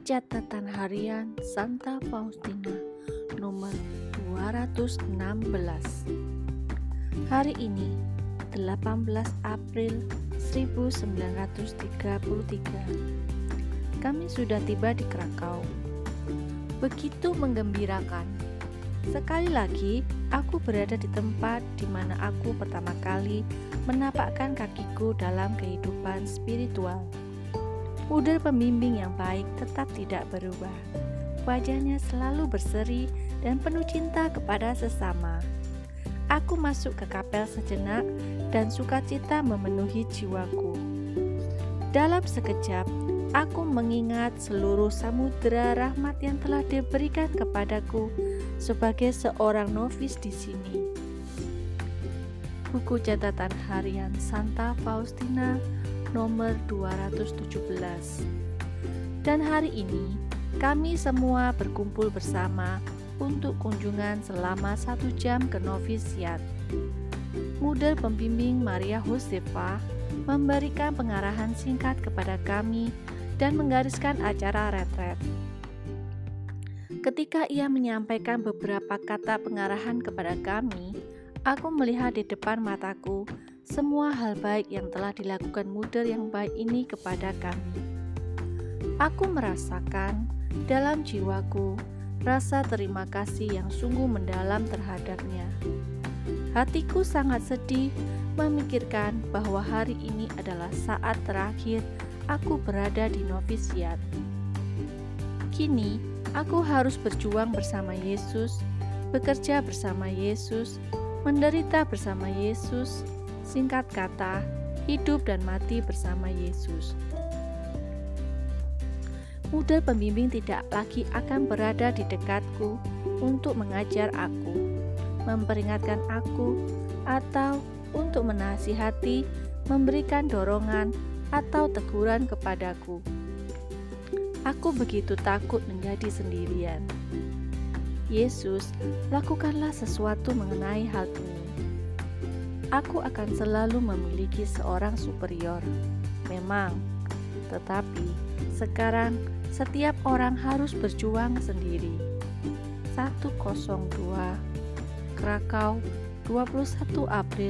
Catatan Harian Santa Faustina nomor 216. Hari ini 18 April 1933. Kami sudah tiba di Krakau. Begitu menggembirakan. Sekali lagi aku berada di tempat di mana aku pertama kali menapakkan kakiku dalam kehidupan spiritual. Puder pembimbing yang baik tetap tidak berubah. Wajahnya selalu berseri dan penuh cinta kepada sesama. Aku masuk ke kapel sejenak dan sukacita memenuhi jiwaku. Dalam sekejap, aku mengingat seluruh samudera rahmat yang telah diberikan kepadaku sebagai seorang novis di sini. Buku catatan harian Santa Faustina nomor 217. Dan hari ini kami semua berkumpul bersama untuk kunjungan selama 1 jam ke novisiat. Muder pembimbing Maria Josefa memberikan pengarahan singkat kepada kami dan menggariskan acara retret. Ketika ia menyampaikan beberapa kata pengarahan kepada kami, aku melihat di depan mataku semua hal baik yang telah dilakukan muder yang baik ini kepada kami. Aku merasakan dalam jiwaku rasa terima kasih yang sungguh mendalam terhadapnya. Hatiku sangat sedih memikirkan bahwa hari ini adalah saat terakhir aku berada di novisiat. Kini aku harus berjuang bersama Yesus, bekerja bersama Yesus, menderita bersama Yesus, singkat kata, hidup dan mati bersama Yesus. Muder pembimbing tidak lagi akan berada di dekatku untuk mengajar aku, memperingatkan aku, atau untuk menasihati, memberikan dorongan, atau teguran kepadaku. Aku begitu takut menjadi sendirian. Yesus, lakukanlah sesuatu mengenai hal ini. Aku akan selalu memiliki seorang superior. Memang, tetapi sekarang setiap orang harus berjuang sendiri. 102 Krakau, 21 April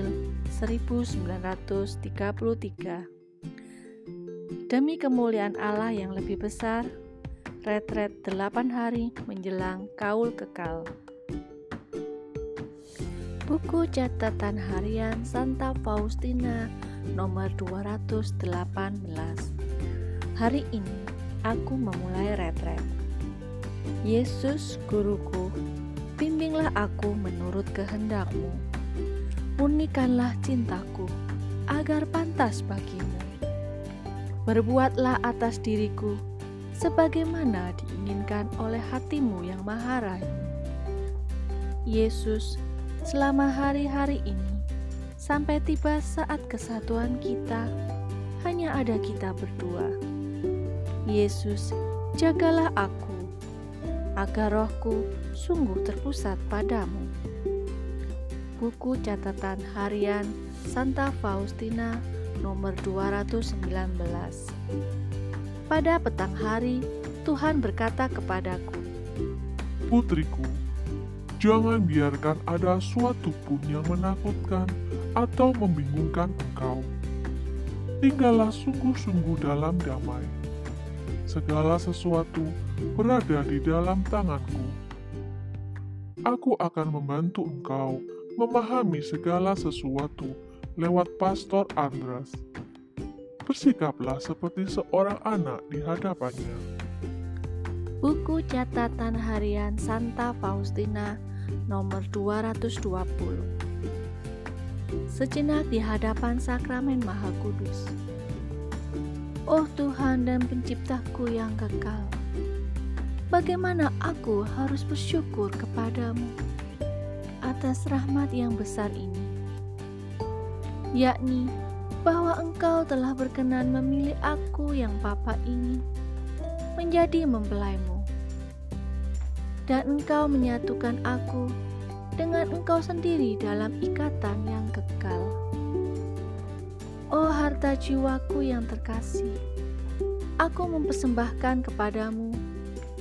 1933. Demi kemuliaan Allah yang lebih besar, retret 8 hari menjelang kaul kekal. Buku catatan harian Santa Faustina nomor 218. Hari ini aku memulai retret. Yesus, guruku, bimbinglah aku menurut kehendak-Mu. Murnikanlah cintaku agar pantas bagimu. Berbuatlah atas diriku sebagaimana diinginkan oleh hati-Mu yang maha rahim. Yesus, selama hari-hari ini, sampai tiba saat kesatuan kita, hanya ada kita berdua. Yesus, jagalah aku, agar rohku sungguh terpusat padamu. Buku catatan harian Santa Faustina nomor 219. Pada petang hari, Tuhan berkata kepadaku, "Putriku, jangan biarkan ada suatu pun yang menakutkan atau membingungkan engkau. Tinggallah sungguh-sungguh dalam damai. Segala sesuatu berada di dalam tanganku. Aku akan membantu engkau memahami segala sesuatu lewat Pastor Andras. Bersikaplah seperti seorang anak di hadapannya." Buku catatan harian Santa Faustina nomor 220. Sejenak di hadapan sakramen Maha Kudus. Oh Tuhan dan Penciptaku yang kekal, bagaimana aku harus bersyukur kepadamu atas rahmat yang besar ini, yakni bahwa Engkau telah berkenan memilih aku yang papa ini menjadi mempelaimu, dan Engkau menyatukan aku dengan Engkau sendiri dalam ikatan yang kekal. Oh harta jiwaku yang terkasih, aku mempersembahkan kepadamu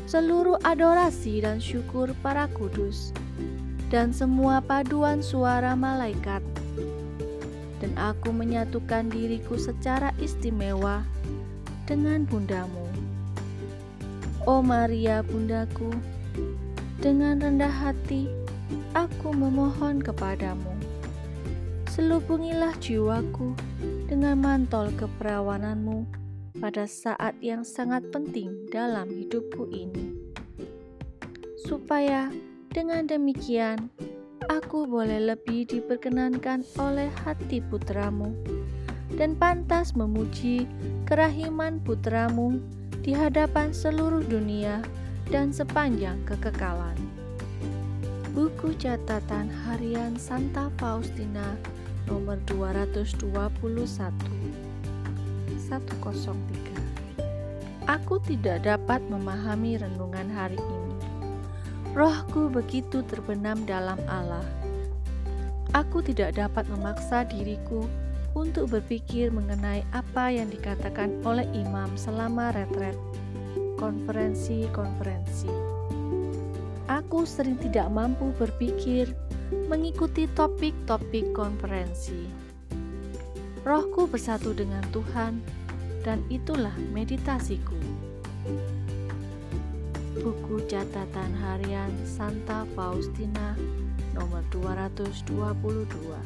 seluruh adorasi dan syukur para kudus, dan semua paduan suara malaikat. Dan aku menyatukan diriku secara istimewa dengan bundamu, oh Maria bundaku. Dengan rendah hati aku memohon kepadamu, selubungilah jiwaku dengan mantel keperawananmu pada saat yang sangat penting dalam hidupku ini, supaya dengan demikian aku boleh lebih diperkenankan oleh hati putramu dan pantas memuji kerahiman putramu di hadapan seluruh dunia dan sepanjang kekekalan. Buku catatan harian Santa Faustina nomor 221 103. Aku tidak dapat memahami renungan hari ini. Rohku begitu terbenam dalam Allah. Aku tidak dapat memaksa diriku untuk berpikir mengenai apa yang dikatakan oleh imam selama retret konferensi. Aku sering tidak mampu berpikir mengikuti topik-topik konferensi. Rohku bersatu dengan Tuhan, dan itulah meditasiku. Buku catatan harian Santa Faustina nomor 222.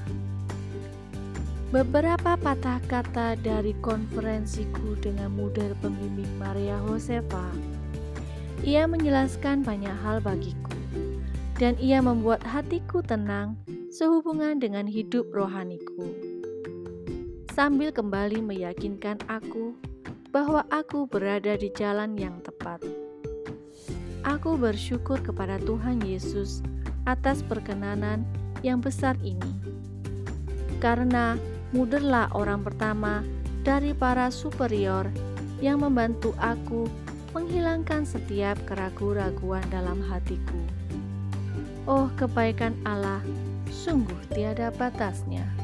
Beberapa patah kata dari konferensiku dengan model pembimbing Maria Josefa. Ia menjelaskan banyak hal bagiku, dan ia membuat hatiku tenang sehubungan dengan hidup rohaniku, sambil kembali meyakinkan aku bahwa aku berada di jalan yang tepat. Aku bersyukur kepada Tuhan Yesus atas perkenanan yang besar ini, karena Muderlah orang pertama dari para superior yang membantu aku menghilangkan setiap keraguan-raguan dalam hatiku. Oh, kebaikan Allah sungguh tiada batasnya.